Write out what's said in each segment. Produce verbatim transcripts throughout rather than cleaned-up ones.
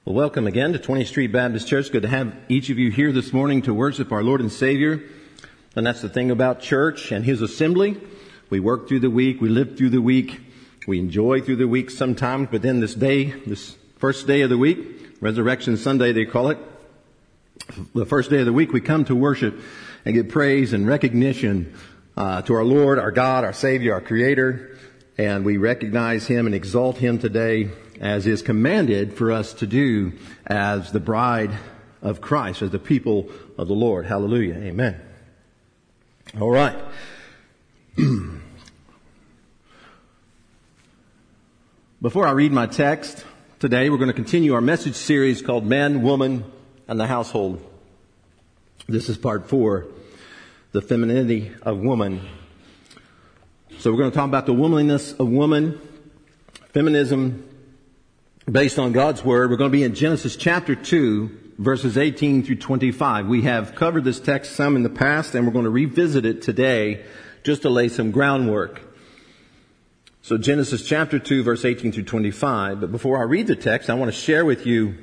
Well, welcome again to twentieth Street Baptist Church. Good to have each of you here this morning to worship our Lord and Savior. And that's the thing about church and His assembly. We work through the week, we live through the week, we enjoy through the week sometimes, but then this day, this first day of the week, Resurrection Sunday they call it, the first day of the week, we come to worship and give praise and recognition uh, to our Lord, our God, our Savior, our Creator, and we recognize Him and exalt Him today as is commanded for us to do as the bride of Christ, as the people of the Lord. Hallelujah. Amen. All right. Before I read my text today, we're going to continue our message series called Man, Woman, and the Household. This is part four, the femininity of woman. So we're going to talk about the womanliness of woman, feminism, based on God's Word. We're going to be in Genesis chapter two, verses eighteen through twenty-five. We have covered this text some in the past, and we're going to revisit it today just to lay some groundwork. So Genesis chapter two, verse eighteen through twenty-five. But before I read the text, I want to share with you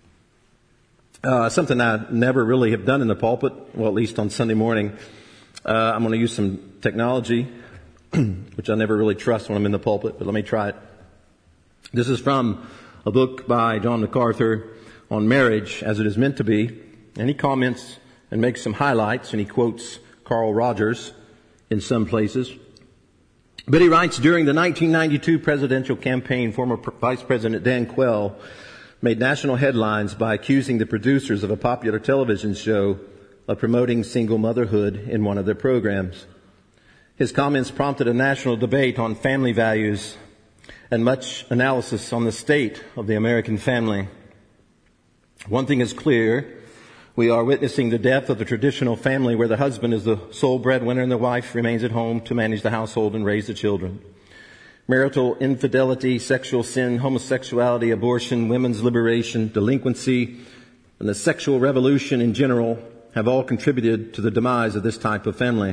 uh, something I never really have done in the pulpit, well, at least on Sunday morning. Uh, I'm going to use some technology, which I never really trust when I'm in the pulpit, but let me try it. This is from a book by John MacArthur on marriage as it is meant to be. And he comments and makes some highlights, and he quotes Carl Rogers in some places. But he writes, during the nineteen ninety-two presidential campaign, former Vice President Dan Quayle made national headlines by accusing the producers of a popular television show of promoting single motherhood in one of their programs. His comments prompted a national debate on family values and much analysis on the state of the American family. One thing is clear. We are witnessing the death of the traditional family where the husband is the sole breadwinner and the wife remains at home to manage the household and raise the children. Marital infidelity, sexual sin, homosexuality, abortion, women's liberation, delinquency, and the sexual revolution in general have all contributed to the demise of this type of family.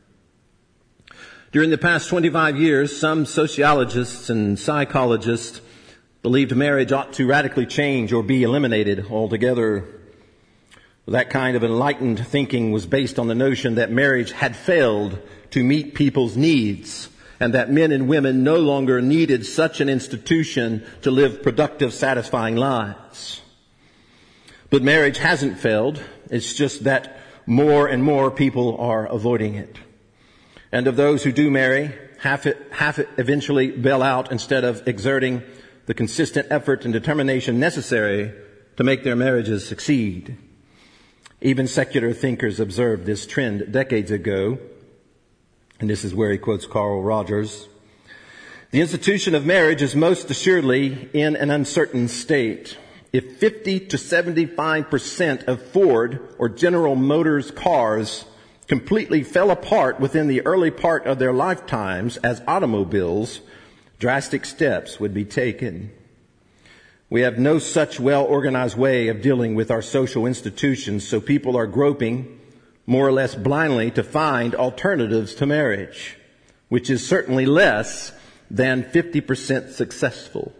During the past twenty-five years, some sociologists and psychologists believed marriage ought to radically change or be eliminated altogether. That kind of enlightened thinking was based on the notion that marriage had failed to meet people's needs and that men and women no longer needed such an institution to live productive, satisfying lives. But marriage hasn't failed. It's just that more and more people are avoiding it. And of those who do marry, half it, half it eventually bail out instead of exerting the consistent effort and determination necessary to make their marriages succeed. Even secular thinkers observed this trend decades ago. And this is where he quotes Carl Rogers. The institution of marriage is most assuredly in an uncertain state. If fifty to seventy-five percent of Ford or General Motors cars completely fell apart within the early part of their lifetimes as automobiles, drastic steps would be taken. We have no such well-organized way of dealing with our social institutions, so people are groping more or less blindly to find alternatives to marriage, which is certainly less than fifty percent successful.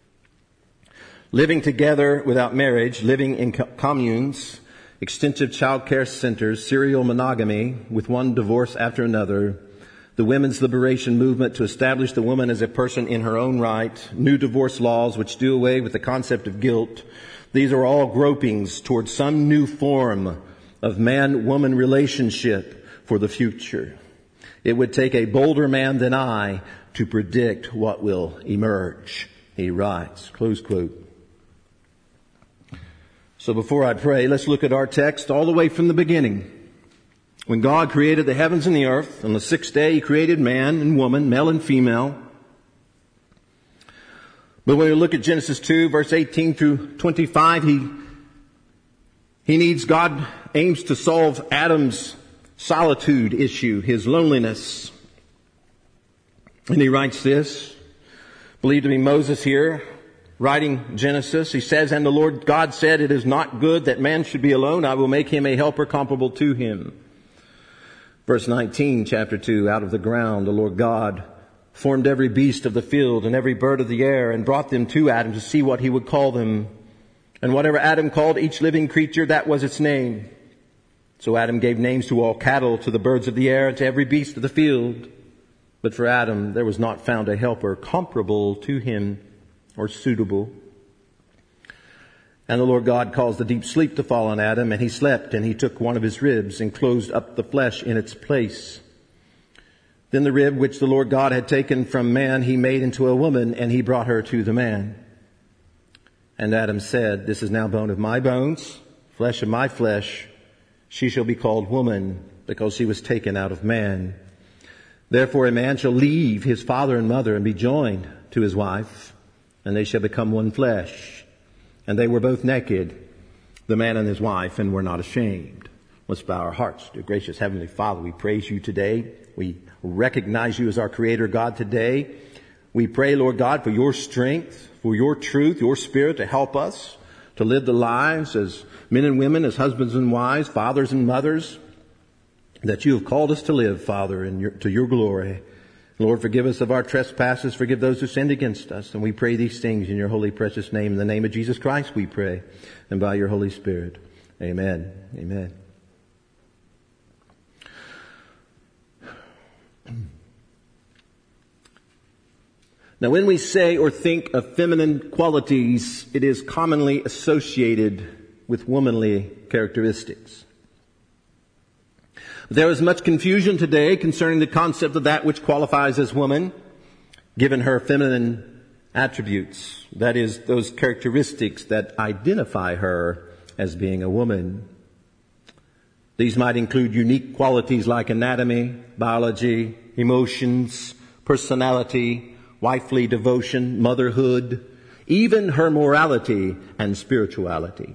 Living together without marriage, living in communes, extensive child care centers, serial monogamy with one divorce after another, the women's liberation movement to establish the woman as a person in her own right, new divorce laws which do away with the concept of guilt. These are all gropings towards some new form of man-woman relationship for the future. It would take a bolder man than I to predict what will emerge, he writes. Close quote. So before I pray, let's look at our text all the way from the beginning. When God created the heavens and the earth, on the sixth day He created man and woman, male and female. But when we look at Genesis two, verse eighteen through twenty-five, He, he needs, God aims to solve Adam's solitude issue, his loneliness. And He writes this, believed to be Moses here, writing Genesis. He says, and the Lord God said, it is not good that man should be alone. I will make him a helper comparable to him. Verse nineteen, chapter two, out of the ground the Lord God formed every beast of the field and every bird of the air and brought them to Adam to see what he would call them. And whatever Adam called each living creature, that was its name. So Adam gave names to all cattle, to the birds of the air, and to every beast of the field. But for Adam there was not found a helper comparable to him or suitable. And the Lord God caused a deep sleep to fall on Adam, and he slept, and he took one of his ribs and closed up the flesh in its place. Then the rib which the Lord God had taken from man he made into a woman, and he brought her to the man. And Adam said, "This is now bone of my bones, flesh of my flesh. She shall be called woman, because she was taken out of man. Therefore a man shall leave his father and mother and be joined to his wife, and they shall become one flesh. And they were both naked, the man and his wife, and were not ashamed." Let's bow our hearts. Dear gracious Heavenly Father, we praise you today. We recognize you as our Creator God today. We pray, Lord God, for your strength, for your truth, your Spirit to help us to live the lives as men and women, as husbands and wives, fathers and mothers, that you have called us to live, Father, in your, to your glory. Lord, forgive us of our trespasses, forgive those who sinned against us. And we pray these things in your holy, precious name. In the name of Jesus Christ we pray, and by your Holy Spirit. Amen. Amen. Now, when we say or think of feminine qualities, it is commonly associated with womanly characteristics. There is much confusion today concerning the concept of that which qualifies as woman, given her feminine attributes. That is, those characteristics that identify her as being a woman. These might include unique qualities like anatomy, biology, emotions, personality, wifely devotion, motherhood, even her morality and spirituality.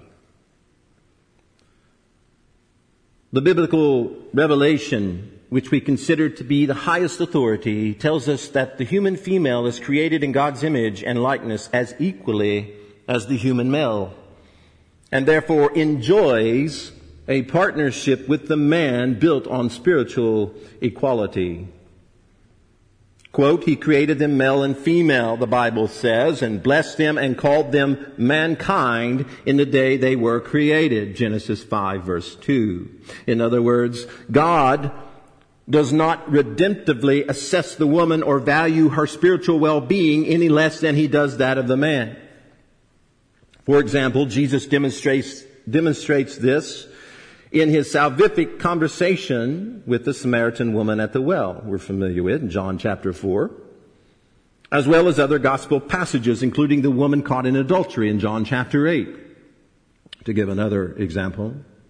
The biblical revelation, which we consider to be the highest authority, tells us that the human female is created in God's image and likeness as equally as the human male, and therefore enjoys a partnership with the man built on spiritual equality. Quote, "He created them male and female," the Bible says, "and blessed them and called them mankind in the day they were created." Genesis five verse two. In other words, God does not redemptively assess the woman or value her spiritual well-being any less than he does that of the man. For example, Jesus demonstrates, demonstrates this in his salvific conversation with the Samaritan woman at the well, we're familiar with in John chapter four, as well as other gospel passages, including the woman caught in adultery in John chapter eight, to give another example.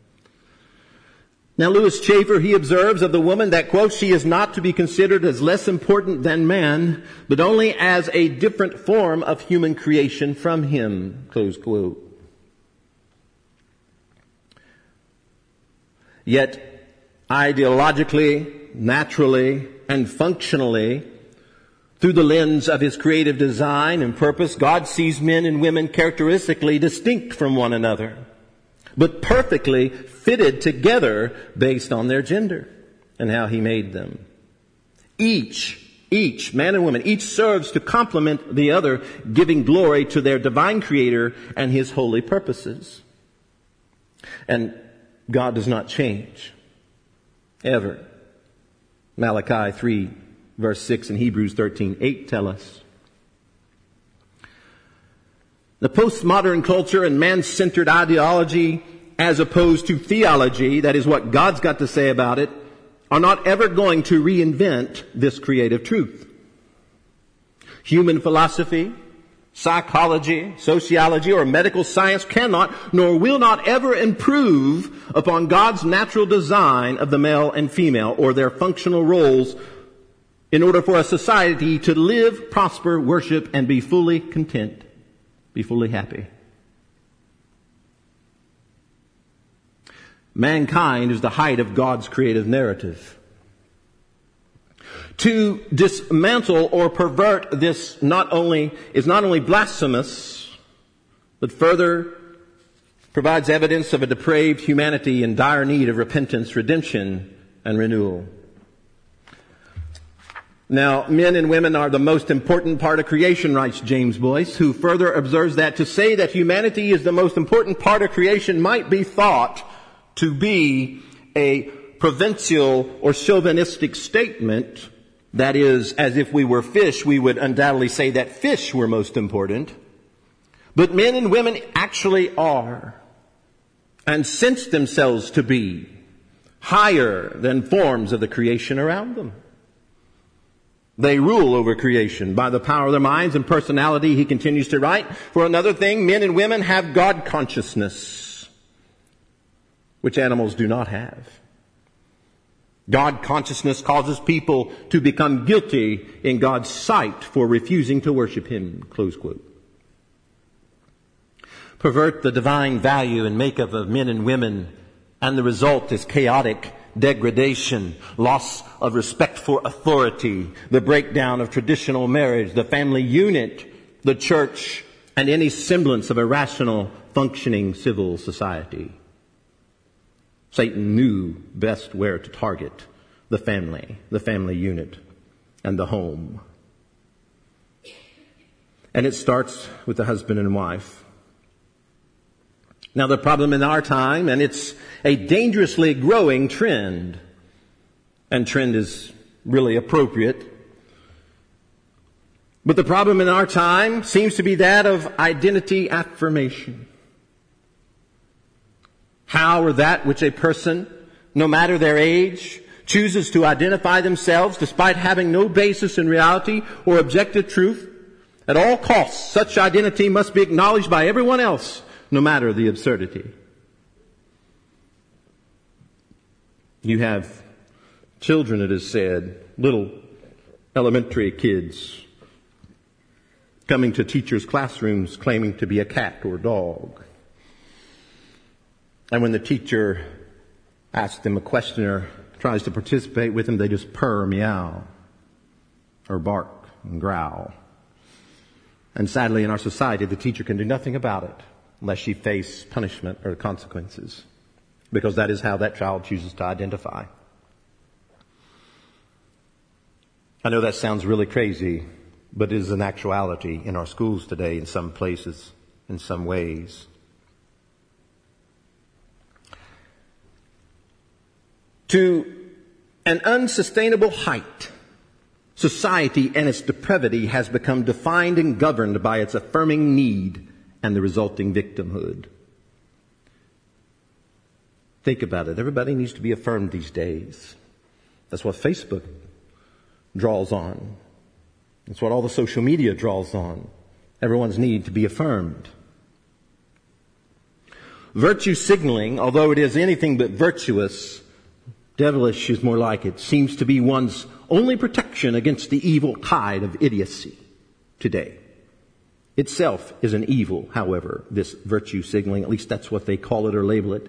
Now, Louis Chafer, he observes of the woman that, quote, "She is not to be considered as less important than man, but only as a different form of human creation from him," close quote. Yet, ideologically, naturally, and functionally, through the lens of his creative design and purpose, God sees men and women characteristically distinct from one another, but perfectly fitted together based on their gender and how he made them. Each, each, man and woman, each serves to complement the other, giving glory to their divine Creator and his holy purposes. And God does not change, ever. Malachi three, verse six, and Hebrews thirteen eight tell us. The postmodern culture and man-centered ideology, as opposed to theology, that is what God's got to say about it, are not ever going to reinvent this creative truth. Human philosophy, psychology, sociology, or medical science cannot nor will not ever improve upon God's natural design of the male and female or their functional roles in order for a society to live, prosper, worship, and be fully content, be fully happy. Mankind is the height of God's creative narrative. To dismantle or pervert this not only is not only blasphemous, but further provides evidence of a depraved humanity in dire need of repentance, redemption, and renewal. Now, men and women are the most important part of creation, writes James Boyce, who further observes that to say that humanity is the most important part of creation might be thought to be a provincial or chauvinistic statement. That is, as if we were fish, we would undoubtedly say that fish were most important. But men and women actually are, and sense themselves to be, higher than forms of the creation around them. They rule over creation by the power of their minds and personality, he continues to write. For another thing, men and women have God consciousness, which animals do not have. God consciousness causes people to become guilty in God's sight for refusing to worship Him, close quote. Pervert the divine value and makeup of men and women, and the result is chaotic degradation, loss of respect for authority, the breakdown of traditional marriage, the family unit, the church, and any semblance of a rational, functioning civil society. Satan knew best where to target the family, the family unit, and the home. And it starts with the husband and wife. Now, the problem in our time, and it's a dangerously growing trend, and trend is really appropriate, but the problem in our time seems to be that of identity affirmation. How or that which a person, no matter their age, chooses to identify themselves despite having no basis in reality or objective truth, at all costs, such identity must be acknowledged by everyone else, no matter the absurdity. You have children, it is said, little elementary kids coming to teachers' classrooms claiming to be a cat or dog. And when the teacher asks them a question or tries to participate with them, they just purr, meow, or bark and growl. And sadly, in our society, the teacher can do nothing about it unless she face punishment or consequences, because that is how that child chooses to identify. I know that sounds really crazy, but it is an actuality in our schools today in some places, in some ways. To an unsustainable height, society and its depravity has become defined and governed by its affirming need and the resulting victimhood. Think about it. Everybody needs to be affirmed these days. That's what Facebook draws on. That's what all the social media draws on. Everyone's need to be affirmed. Virtue signaling, although it is anything but virtuous, devilish is more like it, seems to be one's only protection against the evil tide of idiocy today. Itself is an evil, however, this virtue signaling. At least that's what they call it or label it.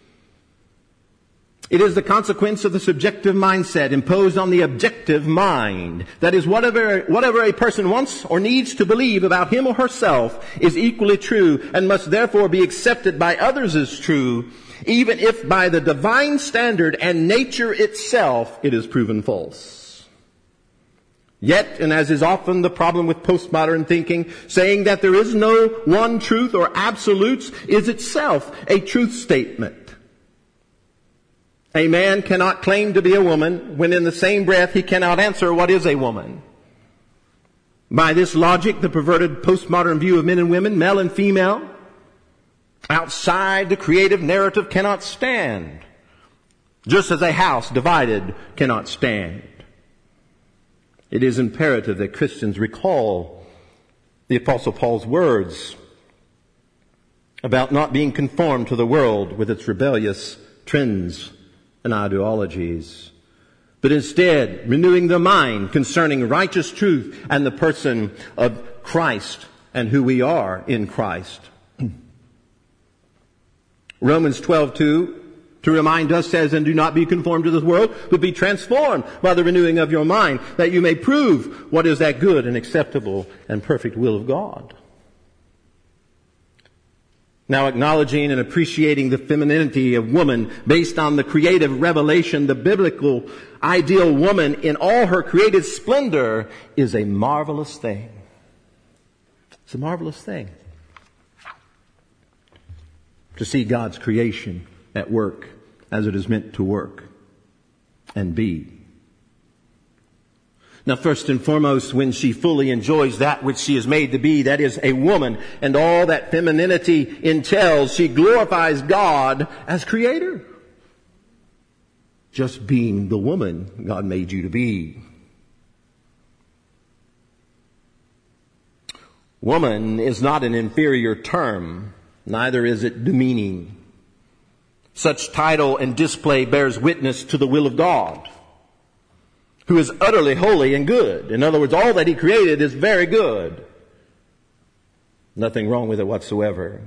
It is the consequence of the subjective mindset imposed on the objective mind. That is, whatever, whatever a person wants or needs to believe about him or herself is equally true and must therefore be accepted by others as true, even if by the divine standard and nature itself it is proven false. Yet, and as is often the problem with postmodern thinking, saying that there is no one truth or absolutes is itself a truth statement. A man cannot claim to be a woman when in the same breath he cannot answer what is a woman. By this logic, the perverted postmodern view of men and women, male and female, outside the creative narrative cannot stand, just as a house divided cannot stand. It is imperative that Christians recall the Apostle Paul's words about not being conformed to the world with its rebellious trends and ideologies, but instead renewing the mind concerning righteous truth and the person of Christ and who we are in Christ. Romans twelve two, to remind us, says, and do not be conformed to this world, but be transformed by the renewing of your mind, that you may prove what is that good and acceptable and perfect will of God. Now, acknowledging and appreciating the femininity of woman based on the creative revelation, the biblical ideal woman in all her created splendor is a marvelous thing. It's a marvelous thing to see God's creation at work as it is meant to work and be. Now, first and foremost, when she fully enjoys that which she is made to be, that is a woman, and all that femininity entails, she glorifies God as creator. Just being the woman God made you to be. Woman is not an inferior term, neither is it demeaning. Such title and display bears witness to the will of God, who is utterly holy and good. In other words, all that He created is very good. Nothing wrong with it whatsoever.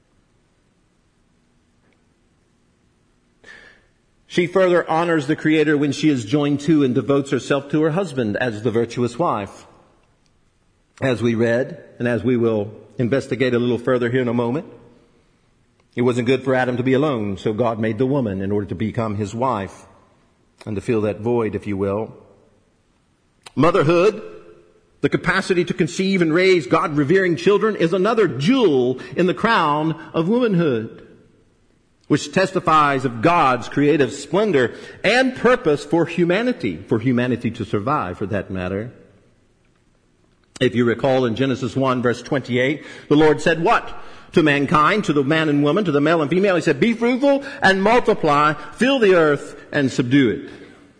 She further honors the Creator when she is joined to and devotes herself to her husband as the virtuous wife. As we read, and as we will investigate a little further here in a moment, it wasn't good for Adam to be alone, so God made the woman in order to become his wife and to fill that void, if you will. Motherhood, the capacity to conceive and raise God-revering children, is another jewel in the crown of womanhood, which testifies of God's creative splendor and purpose for humanity, for humanity to survive, for that matter. If you recall in Genesis one, verse twenty-eight, the Lord said what? To mankind, to the man and woman, to the male and female, He said, be fruitful and multiply, fill the earth and subdue it.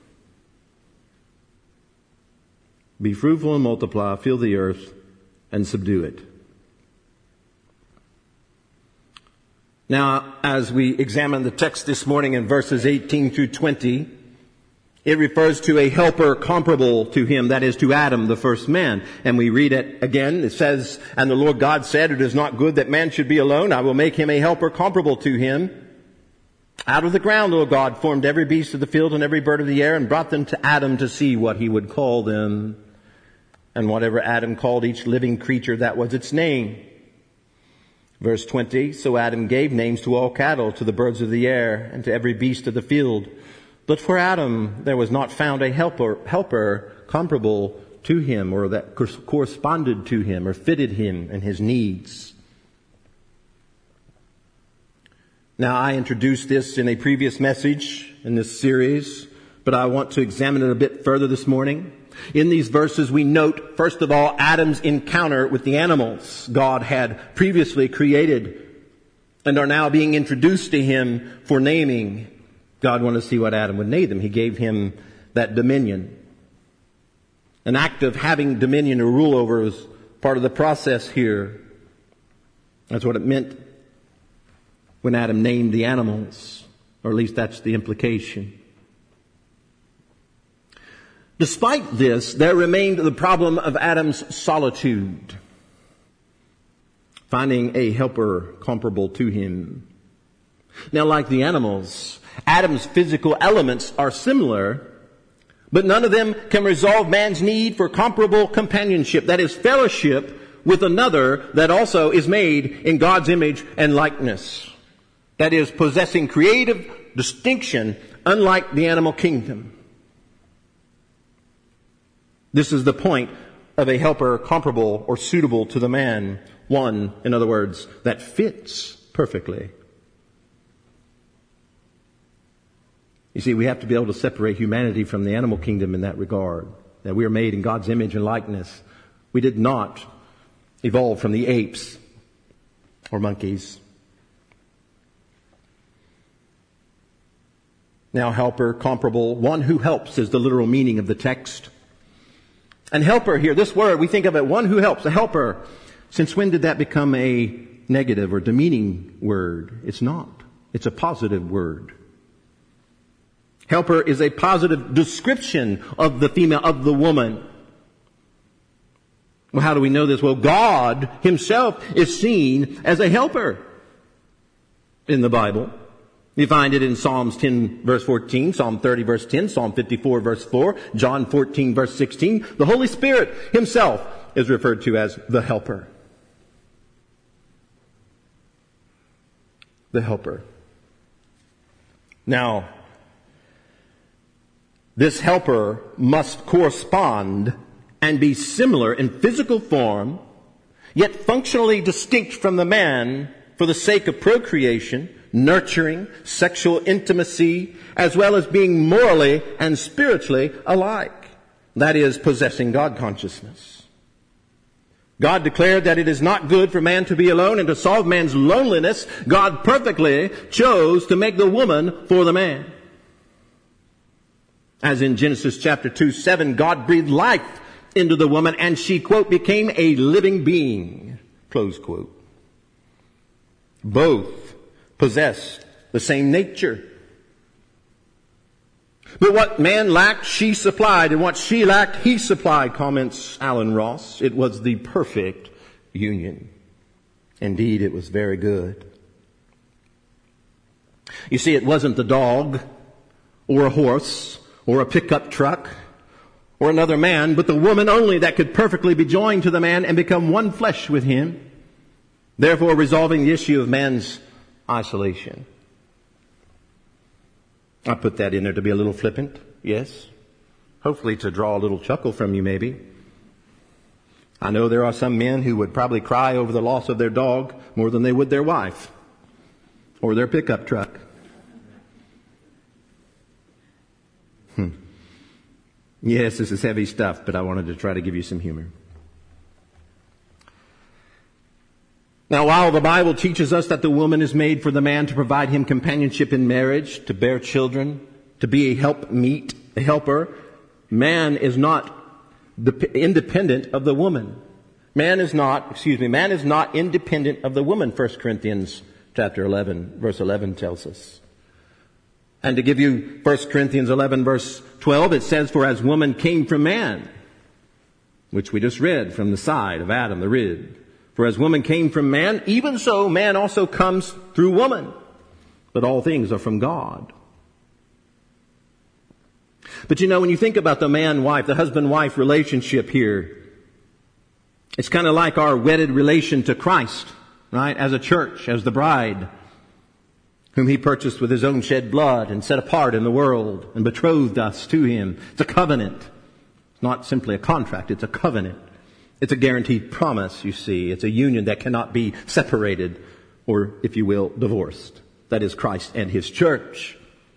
Be fruitful and multiply, fill the earth and subdue it. Now, as we examine the text this morning in verses eighteen through twenty, it refers to a helper comparable to him, that is to Adam, the first man. And we read it again. It says, and the Lord God said, it is not good that man should be alone. I will make him a helper comparable to him. Out of the ground, Lord God, formed every beast of the field and every bird of the air and brought them to Adam to see what he would call them. And whatever Adam called each living creature, that was its name. Verse twenty, so Adam gave names to all cattle, to the birds of the air, and to every beast of the field. But for Adam, there was not found a helper, helper comparable to him, or that corresponded to him, or fitted him and his needs. Now, I introduced this in a previous message in this series, but I want to examine it a bit further this morning. In these verses, we note, first of all, Adam's encounter with the animals God had previously created and are now being introduced to him for naming. God wanted to see what Adam would name them. He gave him that dominion. An act of having dominion or rule over is part of the process here. That's what it meant when Adam named the animals, or at least that's the implication. Despite this, there remained the problem of Adam's solitude, finding a helper comparable to him. Now, like the animals, Adam's physical elements are similar, but none of them can resolve man's need for comparable companionship, that is, fellowship with another that also is made in God's image and likeness. That is, possessing creative distinction, unlike the animal kingdom. This is the point of a helper comparable or suitable to the man. One, in other words, that fits perfectly. You see, we have to be able to separate humanity from the animal kingdom in that regard. That we are made in God's image and likeness. We did not evolve from the apes or monkeys. Now, helper, comparable, one who helps is the literal meaning of the text. And helper here, this word, we think of it, one who helps, a helper. Since when did that become a negative or demeaning word? It's not. It's a positive word. Helper is a positive description of the female, of the woman. Well, how do we know this? Well, God Himself is seen as a helper in the Bible. You find it in Psalms ten, verse fourteen, Psalm thirty, verse ten, Psalm fifty-four, verse four, John fourteen, verse sixteen. The Holy Spirit Himself is referred to as the helper. the helper. Now, this helper must correspond and be similar in physical form, yet functionally distinct from the man for the sake of procreation, nurturing, sexual intimacy, as well as being morally and spiritually alike. That is, possessing God consciousness. God declared that it is not good for man to be alone, and to solve man's loneliness, God perfectly chose to make the woman for the man. As in Genesis chapter two, seven, God breathed life into the woman, and she, quote, became a living being, close quote. Both possess the same nature. But what man lacked, she supplied, and what she lacked, he supplied, comments Alan Ross. It was the perfect union. Indeed, it was very good. You see, it wasn't the dog, or a horse, or a pickup truck, or another man, but the woman only that could perfectly be joined to the man and become one flesh with him, therefore resolving the issue of man's isolation. I put that in there to be a little flippant, yes. Hopefully to draw a little chuckle from you, maybe. I know there are some men who would probably cry over the loss of their dog more than they would their wife or their pickup truck. Hmm. Yes, this is heavy stuff, but I wanted to try to give you some humor. Now, while the Bible teaches us that the woman is made for the man to provide him companionship in marriage, to bear children, to be a helpmeet, a helper, man is not independent of the woman. Man is not, excuse me, man is not independent of the woman, First Corinthians chapter eleven, verse eleven tells us. And to give you First Corinthians eleven, verse twelve, it says, for as woman came from man, which we just read from the side of Adam, the rib. For as woman came from man, even so man also comes through woman. But all things are from God. But you know, when you think about the man-wife, the husband-wife relationship here, it's kind of like our wedded relation to Christ, right? As a church, as the bride, whom he purchased with his own shed blood and set apart in the world and betrothed us to him. It's a covenant. It's not simply a contract, it's a covenant. It's a guaranteed promise, you see. It's a union that cannot be separated or, if you will, divorced. That is Christ and his church.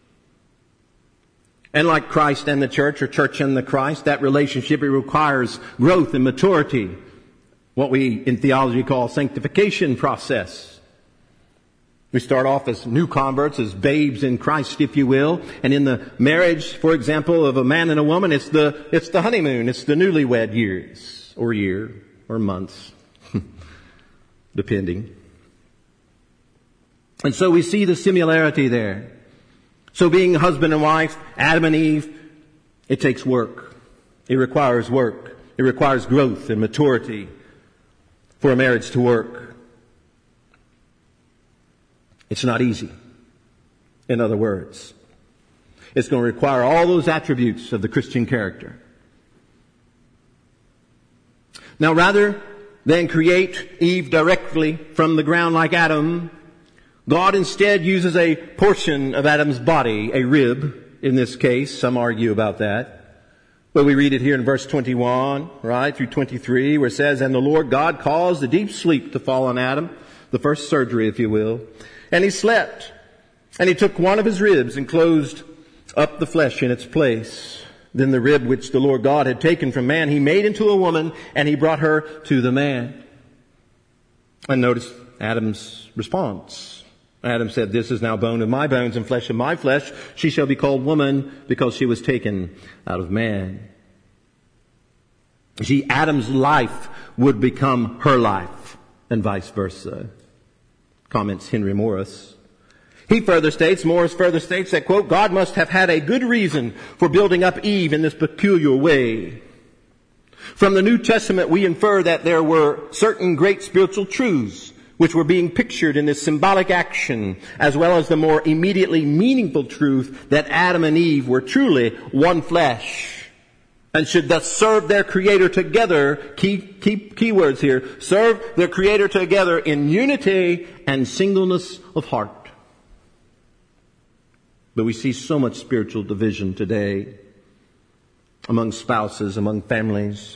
And like Christ and the church, or church and the Christ, that relationship, it requires growth and maturity. What we in theology call sanctification process. We start off as new converts, as babes in Christ, if you will. And in the marriage, for example, of a man and a woman, it's the, it's the honeymoon. It's the newlywed years. Or year, or months, depending. And so we see the similarity there. So being husband and wife, Adam and Eve, it takes work. It requires work. It requires growth and maturity for a marriage to work. It's not easy. In other words, it's going to require all those attributes of the Christian character. Now, rather than create Eve directly from the ground like Adam, God instead uses a portion of Adam's body, a rib in this case. Some argue about that. But we read it here in verse twenty-one, right, through twenty-three, where it says, and the Lord God caused a deep sleep to fall on Adam, the first surgery, if you will. And he slept. And he took one of his ribs and closed up the flesh in its place. Then the rib which the Lord God had taken from man, he made into a woman, and he brought her to the man. And notice Adam's response. Adam said, this is now bone of my bones and flesh of my flesh. She shall be called woman because she was taken out of man. See, Adam's life would become her life, and vice versa. Comments Henry Morris. He further states, Morris further states that, quote, God must have had a good reason for building up Eve in this peculiar way. From the New Testament, we infer that there were certain great spiritual truths which were being pictured in this symbolic action, as well as the more immediately meaningful truth that Adam and Eve were truly one flesh and should thus serve their Creator together. Key, key, key words here. Serve their Creator together in unity and singleness of heart. But we see so much spiritual division today among spouses, among families.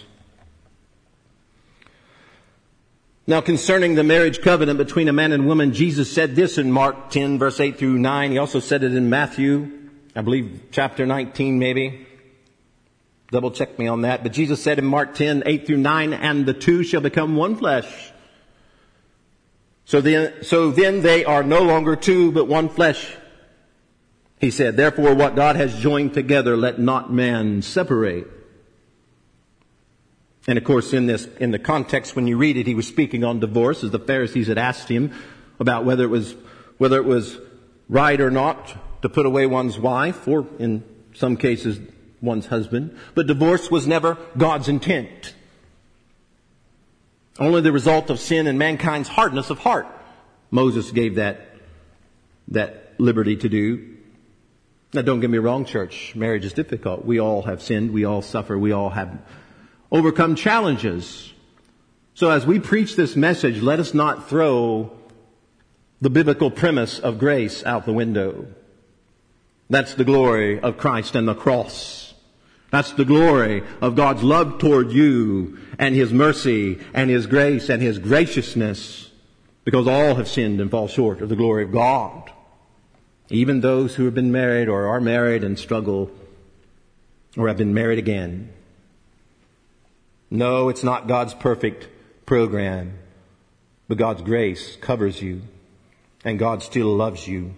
Now, concerning the marriage covenant between a man and woman, Jesus said this in Mark ten, verse eight through nine. He also said it in Matthew, I believe chapter nineteen maybe. Double check me on that. But Jesus said in Mark ten, eight through nine, and the two shall become one flesh. So then, so then they are no longer two, but one flesh. He said, therefore what God has joined together, let not man separate. And of course, in this, in the context when you read it, he was speaking on divorce, as the Pharisees had asked him about whether it was, whether it was right or not to put away one's wife, or in some cases, one's husband. But divorce was never God's intent. Only the result of sin and mankind's hardness of heart. Moses gave that, that liberty to do. Now don't get me wrong, church. Marriage is difficult. We all have sinned. We all suffer. We all have overcome challenges. So as we preach this message, let us not throw the biblical premise of grace out the window. That's the glory of Christ and the cross. That's the glory of God's love toward you and His mercy and His grace and His graciousness, because all have sinned and fall short of the glory of God. Even those who have been married or are married and struggle or have been married again. No, it's not God's perfect program, but God's grace covers you, and God still loves you.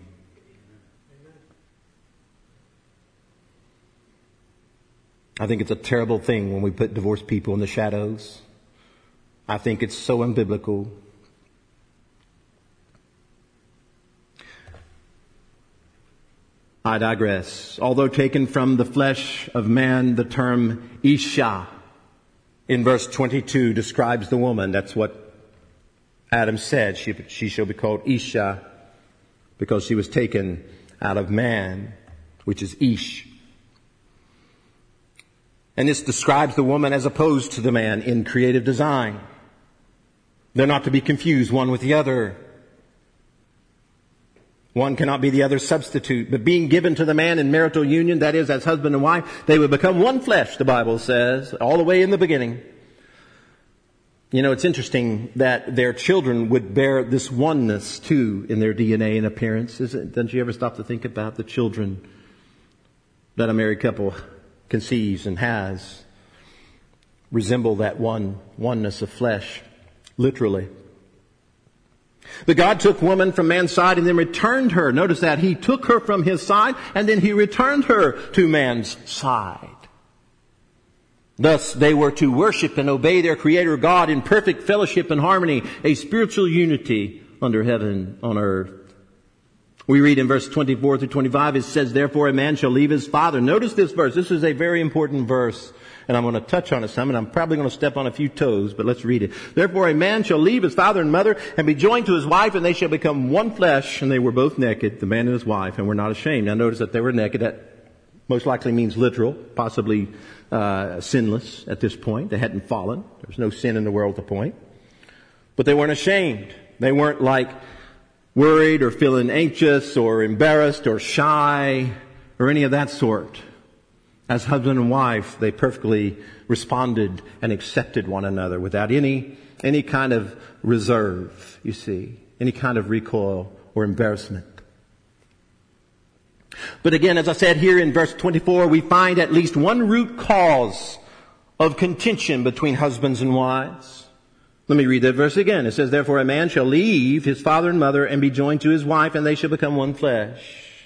I think it's a terrible thing when we put divorced people in the shadows. I think it's so unbiblical. I digress. Although taken from the flesh of man, the term Isha in verse twenty-two describes the woman. That's what Adam said. She, she shall be called Isha because she was taken out of man, which is Ish. And this describes the woman as opposed to the man in creative design. They're not to be confused one with the other. One cannot be the other's substitute. But being given to the man in marital union, that is, as husband and wife, they would become one flesh, the Bible says, all the way in the beginning. You know, it's interesting that their children would bear this oneness, too, in their D N A and appearance. Isn't, don't you ever stop to think about the children that a married couple conceives and has resemble that one oneness of flesh, literally. But God took woman from man's side and then returned her. Notice that He took her from His side and then He returned her to man's side. Thus they were to worship and obey their Creator God in perfect fellowship and harmony, a spiritual unity under heaven on earth. We read in verse twenty-four through twenty-five, it says, therefore a man shall leave his father. Notice this verse. This is a very important verse, and I'm going to touch on it some, and I'm probably going to step on a few toes, but let's read it. Therefore a man shall leave his father and mother and be joined to his wife, and they shall become one flesh, and they were both naked, the man and his wife, and were not ashamed. Now notice that they were naked. That most likely means literal, possibly uh, sinless at this point. They hadn't fallen. There was no sin in the world at the point. But they weren't ashamed. They weren't like worried or feeling anxious or embarrassed or shy or any of that sort. As husband and wife, they perfectly responded and accepted one another without any any kind of reserve, you see, any kind of recoil or embarrassment. But again, as I said here in verse twenty-four, we find at least one root cause of contention between husbands and wives. Let me read that verse again. It says, therefore a man shall leave his father and mother and be joined to his wife, and they shall become one flesh.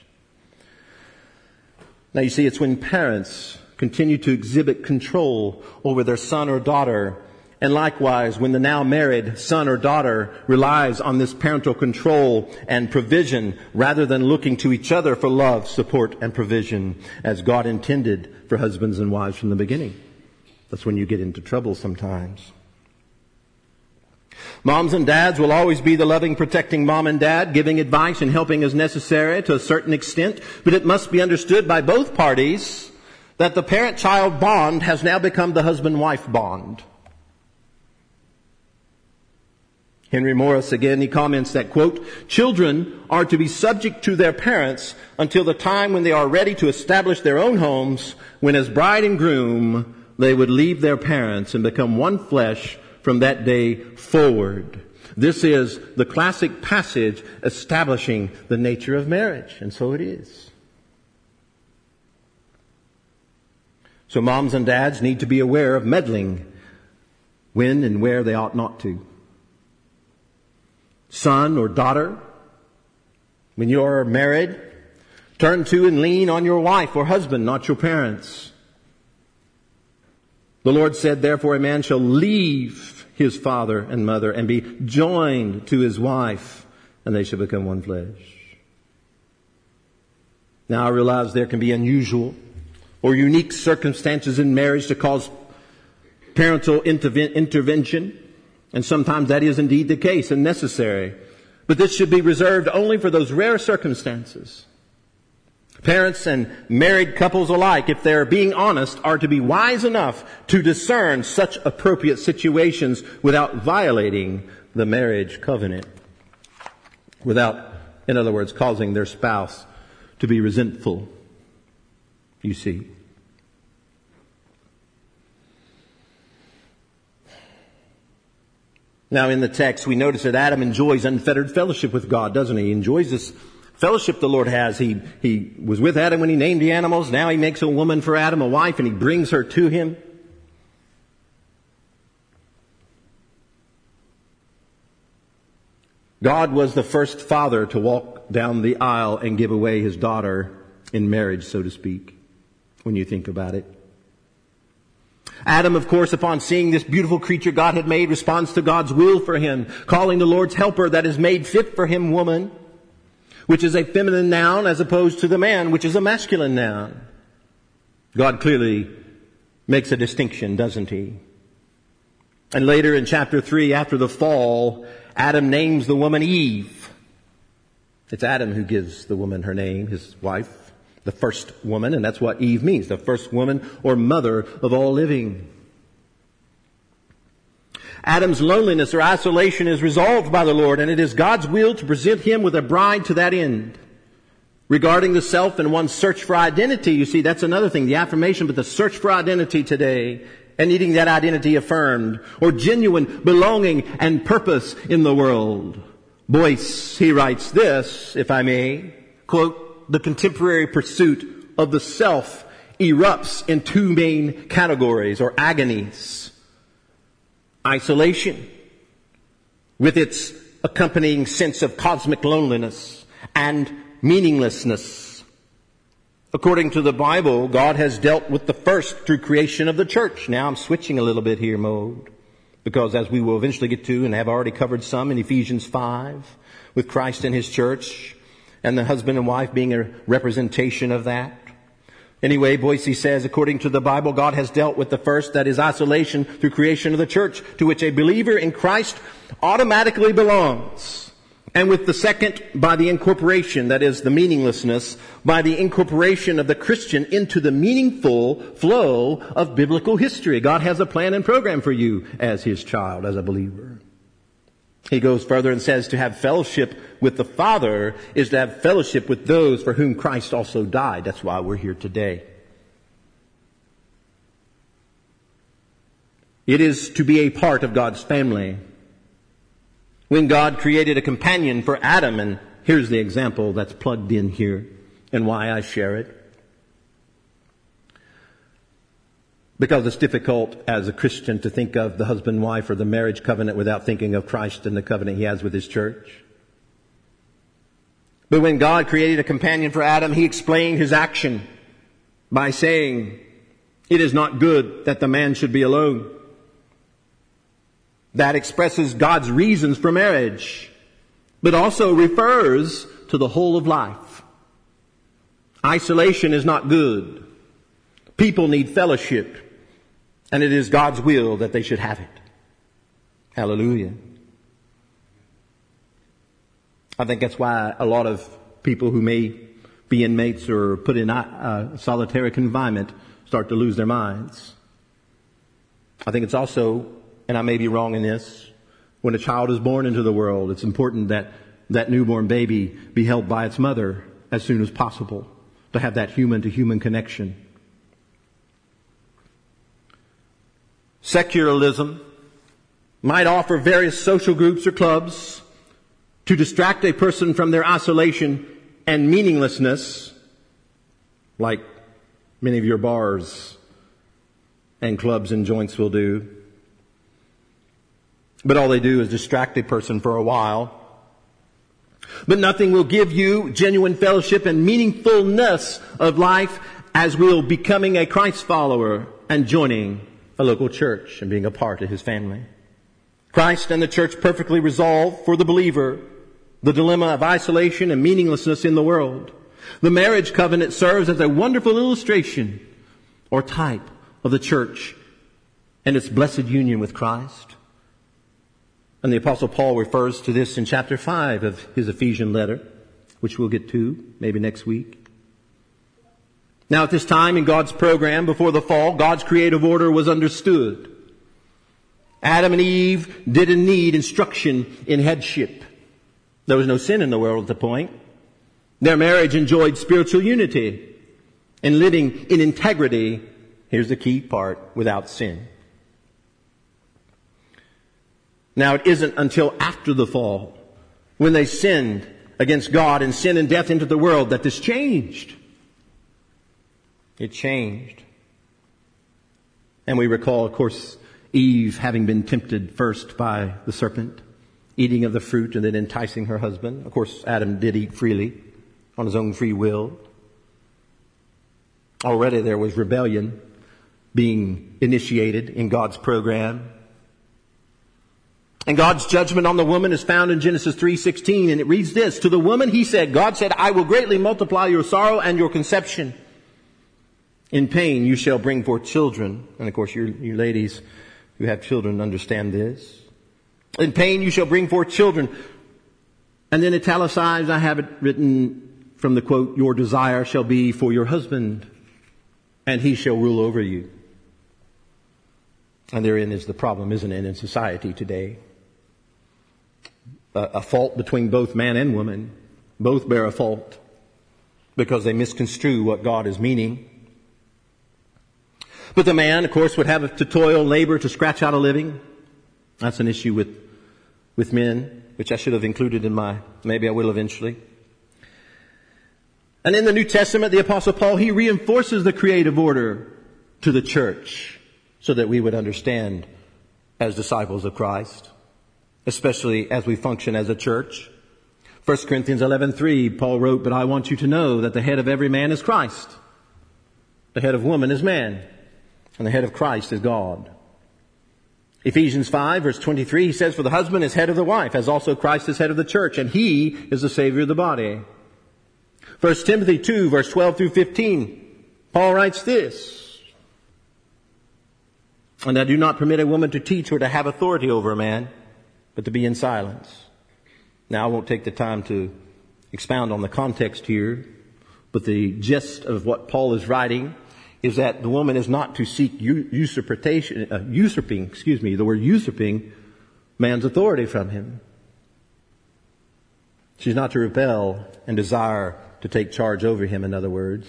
Now you see, it's when parents continue to exhibit control over their son or daughter, and likewise when the now married son or daughter relies on this parental control and provision rather than looking to each other for love, support, and provision as God intended for husbands and wives from the beginning. That's when you get into trouble sometimes. Moms and dads will always be the loving, protecting mom and dad, giving advice and helping as necessary to a certain extent. But it must be understood by both parties that the parent-child bond has now become the husband-wife bond. Henry Morris, again, he comments that, quote, children are to be subject to their parents until the time when they are ready to establish their own homes, when as bride and groom they would leave their parents and become one flesh from that day forward. This is the classic passage establishing the nature of marriage, and so it is. So moms and dads need to be aware of meddling when and where they ought not to. Son or daughter, when you are married, turn to and lean on your wife or husband, not your parents. The Lord said, therefore, a man shall leave his father and mother and be joined to his wife, and they shall become one flesh. Now, I realize there can be unusual or unique circumstances in marriage to cause parental interve- intervention. And sometimes that is indeed the case and necessary. But this should be reserved only for those rare circumstances. Parents and married couples alike, if they're being honest, are to be wise enough to discern such appropriate situations without violating the marriage covenant. Without, in other words, causing their spouse to be resentful, you see. Now in the text, we notice that Adam enjoys unfettered fellowship with God, doesn't he? He enjoys this fellowship the Lord has. He, he was with Adam when he named the animals. Now he makes a woman for Adam, a wife, and he brings her to him. God was the first father to walk down the aisle and give away his daughter in marriage, so to speak, when you think about it. Adam, of course, upon seeing this beautiful creature God had made, responds to God's will for him, calling the Lord's helper that is made fit for him woman, which is a feminine noun as opposed to the man, which is a masculine noun. God clearly makes a distinction, doesn't he? And later in chapter three, after the fall, Adam names the woman Eve. It's Adam who gives the woman her name, his wife. The first woman, and that's what Eve means, the first woman or mother of all living. Adam's loneliness or isolation is resolved by the Lord, and it is God's will to present him with a bride to that end. Regarding the self and one's search for identity, you see, that's another thing, the affirmation, but the search for identity today, and needing that identity affirmed, or genuine belonging and purpose in the world. Boyce, he writes this, if I may, quote, the contemporary pursuit of the self erupts in two main categories or agonies. Isolation, with its accompanying sense of cosmic loneliness and meaninglessness. According to the Bible, God has dealt with the first through creation of the church. Now I'm switching a little bit here mode, because as we will eventually get to and have already covered some in Ephesians five, with Christ and his church, and the husband and wife being a representation of that. Anyway, Boise says, according to the Bible, God has dealt with the first, that is isolation, through creation of the church, to which a believer in Christ automatically belongs. And with the second, by the incorporation, that is the meaninglessness, by the incorporation of the Christian into the meaningful flow of biblical history. God has a plan and program for you as his child, as a believer. He goes further and says to have fellowship with the Father is to have fellowship with those for whom Christ also died. That's why we're here today. It is to be a part of God's family. When God created a companion for Adam, and here's the example that's plugged in here and why I share it. Because it's difficult as a Christian to think of the husband-wife or the marriage covenant without thinking of Christ and the covenant he has with his church. But when God created a companion for Adam, he explained his action by saying, it is not good that the man should be alone. That expresses God's reasons for marriage, but also refers to the whole of life. Isolation is not good. People need fellowship. And it is God's will that they should have it. Hallelujah. I think that's why a lot of people who may be inmates or put in uh, solitary confinement start to lose their minds. I think it's also, and I may be wrong in this, When a child is born into the world, it's important that that newborn baby be held by its mother as soon as possible, to have that human-to-human connection. Secularism might offer various social groups or clubs to distract a person from their isolation and meaninglessness, like many of your bars and clubs and joints will do. But all they do is distract a person for a while. But nothing will give you genuine fellowship and meaningfulness of life as will becoming a Christ follower and joining a local church and being a part of His family. Christ and the church perfectly resolve for the believer the dilemma of isolation and meaninglessness in the world. The marriage covenant serves as a wonderful illustration or type of the church and its blessed union with Christ. And the Apostle Paul refers to this in chapter five of his Ephesian letter, which we'll get to maybe next week. Now, at this time in God's program before the fall, God's creative order was understood. Adam and Eve didn't need instruction in headship. There was no sin in the world at the point. Their marriage enjoyed spiritual unity and living in integrity. Here's the key part: without sin. Now, it isn't until after the fall, when they sinned against God and sin and death into the world, that this changed. It changed. And we recall, of course, Eve having been tempted first by the serpent, eating of the fruit and then enticing her husband. Of course, Adam did eat freely on his own free will. Already there was rebellion being initiated in God's program. And God's judgment on the woman is found in Genesis three sixteen, and it reads this: To the woman He said, God said, I will greatly multiply your sorrow and your conception. In pain you shall bring forth children. And of course, you, you ladies who have children understand this. In pain you shall bring forth children. And then italicized, I have it written from the quote, your desire shall be for your husband, and he shall rule over you. And therein is the problem, isn't it, in society today? A, a fault between both man and woman. Both bear a fault because they misconstrue what God is meaning. But the man, of course, would have to toil, labor to scratch out a living. That's an issue with, with men, which I should have included in my, maybe I will eventually. And in the New Testament, the Apostle Paul, he reinforces the creative order to the church so that we would understand as disciples of Christ, especially as we function as a church. First Corinthians eleven three, Paul wrote, But I want you to know that the head of every man is Christ. The head of woman is man. And the head of Christ is God. Ephesians five verse twenty-three, he says, For the husband is head of the wife, as also Christ is head of the church, and he is the Savior of the body. First Timothy two verse twelve through fifteen, Paul writes this, And I do not permit a woman to teach or to have authority over a man, but to be in silence. Now, I won't take the time to expound on the context here, but the gist of what Paul is writing is that the woman is not to seek usurpation, uh, usurping, excuse me, the word usurping man's authority from him. She's not to rebel and desire to take charge over him, in other words.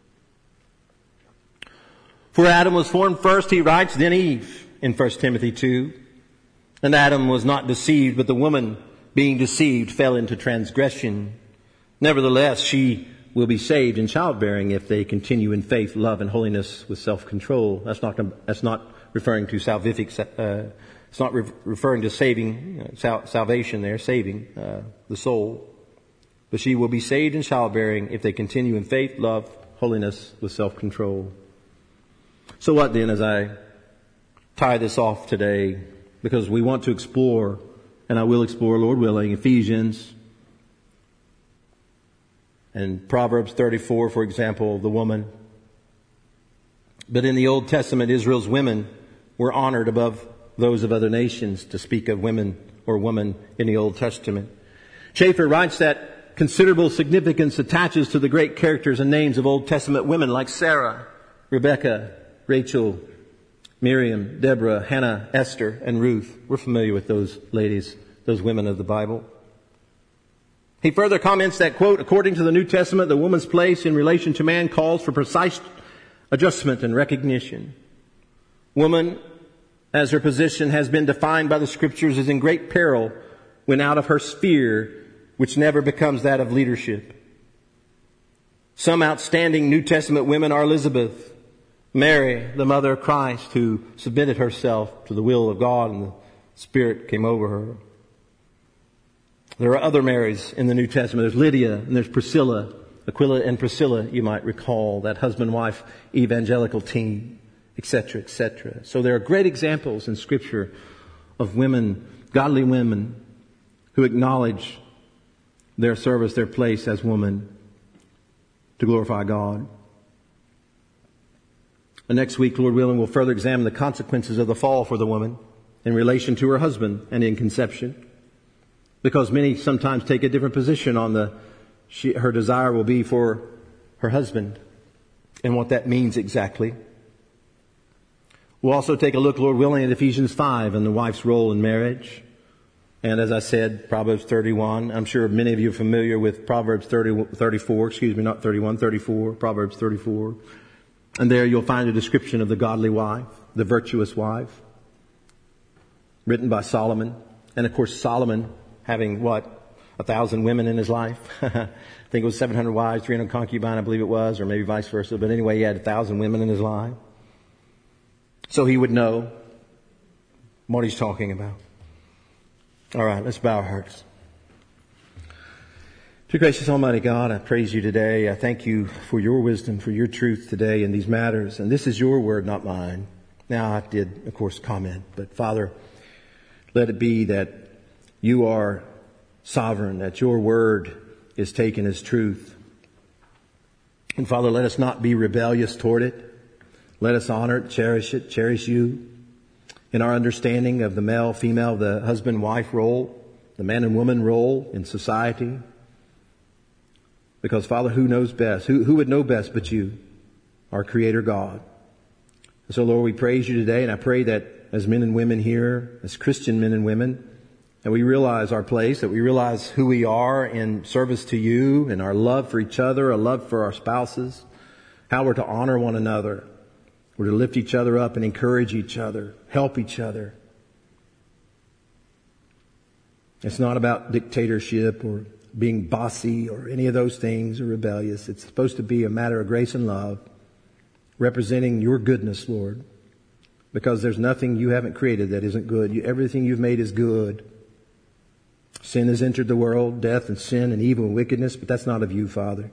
For Adam was formed first, he writes, then Eve in First Timothy two. And Adam was not deceived, but the woman, being deceived, fell into transgression. Nevertheless, she will be saved in childbearing if they continue in faith, love, and holiness with self-control. That's not that's not referring to salvific. Uh, it's not re- referring to saving uh, sal- salvation. There, saving uh, the soul. But she will be saved in childbearing if they continue in faith, love, holiness with self-control. So what then, as I tie this off today, because we want to explore, and I will explore, Lord willing, Ephesians and Proverbs thirty-four, for example, the woman. But in the Old Testament, Israel's women were honored above those of other nations, to speak of women or woman in the Old Testament. Schaeffer writes that considerable significance attaches to the great characters and names of Old Testament women like Sarah, Rebecca, Rachel, Miriam, Deborah, Hannah, Esther, and Ruth. We're familiar with those ladies, those women of the Bible. He further comments that, quote, according to the New Testament, the woman's place in relation to man calls for precise adjustment and recognition. Woman, as her position has been defined by the Scriptures, is in great peril when out of her sphere, which never becomes that of leadership. Some outstanding New Testament women are Elizabeth, Mary, the mother of Christ, who submitted herself to the will of God and the Spirit came over her. There are other Marys in the New Testament. There's Lydia and there's Priscilla, Aquila and Priscilla, you might recall, that husband-wife evangelical team, et cetera, et cetera. So there are great examples in Scripture of women, godly women, who acknowledge their service, their place as women to glorify God. And next week, Lord willing, we'll further examine the consequences of the fall for the woman in relation to her husband and in conception. Because many sometimes take a different position on the, she, her desire will be for her husband and what that means exactly. We'll also take a look, Lord willing, at Ephesians five and the wife's role in marriage. And as I said, Proverbs thirty-one. I'm sure many of you are familiar with Proverbs thirty, thirty-four, excuse me, not thirty-one, thirty-four, Proverbs thirty-four. And there you'll find a description of the godly wife, the virtuous wife, written by Solomon. And of course, Solomon having what? A thousand women in his life. I think it was seven hundred wives, three hundred concubines, I believe it was, or maybe vice versa. But anyway, he had a thousand women in his life. So he would know what he's talking about. All right, let's bow our hearts. Dear gracious Almighty God, I praise you today. I thank you for your wisdom, for your truth today in these matters. And this is your word, not mine. Now, I did, of course, comment. But Father, let it be that you are sovereign, that your word is taken as truth. And Father, let us not be rebellious toward it. Let us honor it, cherish it, cherish you in our understanding of the male, female, the husband-wife role, the man and woman role in society. Because Father, who knows best? Who, who would know best but you, our Creator God? And so Lord, we praise you today, and I pray that as men and women here, as Christian men and women, that we realize our place, that we realize who we are in service to you and our love for each other, a love for our spouses, how we're to honor one another. We're to lift each other up and encourage each other, help each other. It's not about dictatorship or being bossy or any of those things or rebellious. It's supposed to be a matter of grace and love, representing your goodness, Lord, because there's nothing you haven't created that isn't good. You, everything you've made is good. Sin has entered the world, death and sin and evil and wickedness, but that's not of you, Father.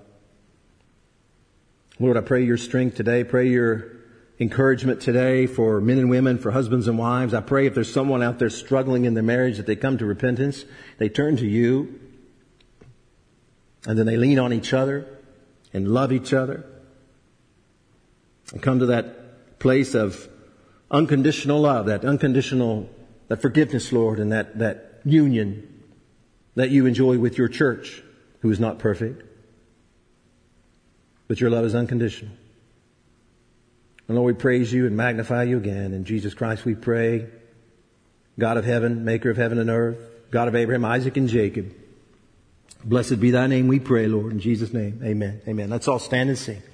Lord, I pray your strength today. Pray your encouragement today for men and women, for husbands and wives. I pray if there's someone out there struggling in their marriage that they come to repentance, they turn to you, and then they lean on each other and love each other and come to that place of unconditional love, that unconditional, that forgiveness, Lord, and that, that union that you enjoy with your church, who is not perfect, but your love is unconditional. And Lord, we praise you and magnify you again. In Jesus Christ we pray. God of heaven, maker of heaven and earth, God of Abraham, Isaac, and Jacob. Blessed be thy name, we pray, Lord. In Jesus' name, amen. Amen. Let's all stand and sing.